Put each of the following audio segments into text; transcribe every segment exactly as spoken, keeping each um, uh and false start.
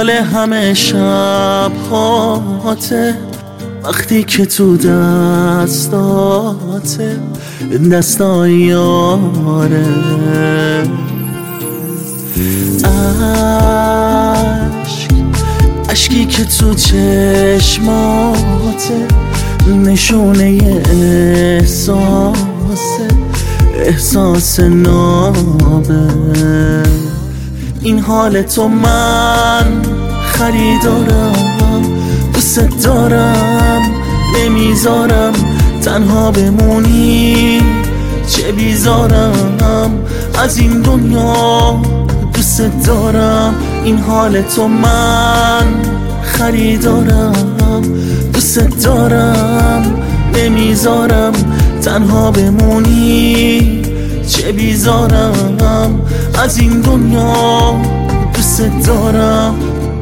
حال همه شب هاته وقتی که تو دستاته دستای یاره عشق عشقی که تو چشماته نشونه احساسه احساس نابه این حال تو من خریدارم دوست دارم نمیذارم تنها بمونی چه بیزارم از این دنیا دوست دارم این حال تو من خریدارم دوست دارم نمیذارم تنها بمونی چه بیزارم از این دنیا دوست دارم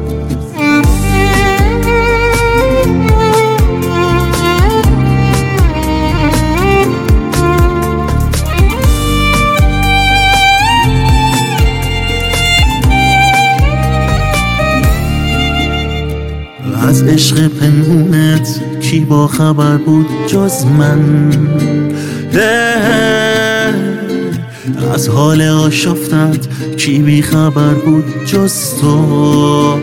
از عشق پنهونت کی با خبر بود جز من از حال آشفتت کی بی خبر بود جز تو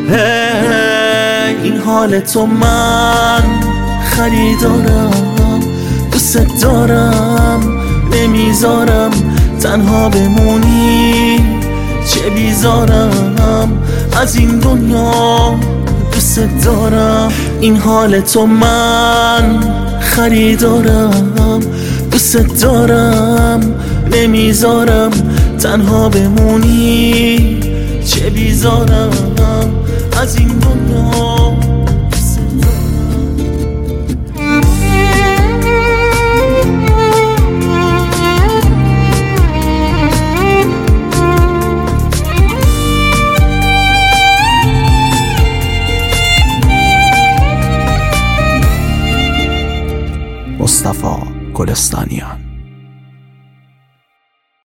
این حال تو من خریدارم دوست دارم نمیذارم تنها بمونی چه بیزارم از این دنیا دوست دارم این حال تو من خریدارم دوست دارم نمیذارم تنها بمونی چه بیزارم از این دنیا دوست مصطفی گلستانیان.